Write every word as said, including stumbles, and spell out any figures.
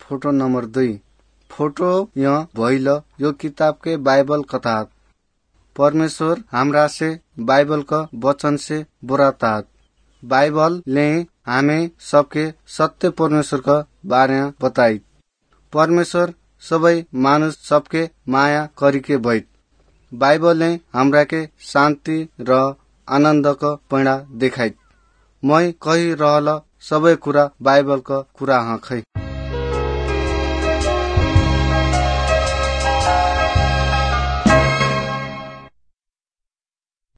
Photo number दुई photo यहाँ भइल यो किताब के बाइबल कथा परमेश्वर हमरा से बाइबल का वचन से बुरातात बाइबल ले हमें सबके सत्य परमेश्वर का बारे में बताई। परमेश्वर सबै मानुष सबके माया करिके बैठ बाइबल ले हमरा के शान्ति र आनंद का पैडा देखाई। मैं कही रहल सबै कुरा बाइबल का कुरा हाँ खै।